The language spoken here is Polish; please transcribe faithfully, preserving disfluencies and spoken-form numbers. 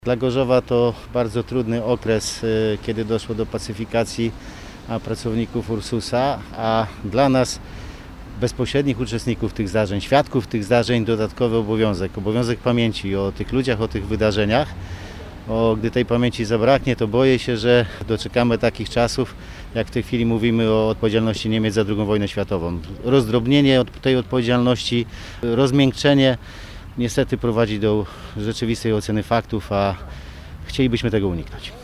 Dla Gorzowa to bardzo trudny okres, kiedy doszło do pacyfikacji pracowników Ursusa, a dla nas, bezpośrednich uczestników tych zdarzeń, świadków tych zdarzeń, dodatkowy obowiązek, obowiązek pamięci o tych ludziach, o tych wydarzeniach. O, gdy tej pamięci zabraknie, to boję się, że doczekamy takich czasów, jak w tej chwili mówimy o odpowiedzialności Niemiec za drugą wojnę światową. Rozdrobnienie tej odpowiedzialności, rozmiękczenie niestety prowadzi do rzeczywistej oceny faktów, a chcielibyśmy tego uniknąć.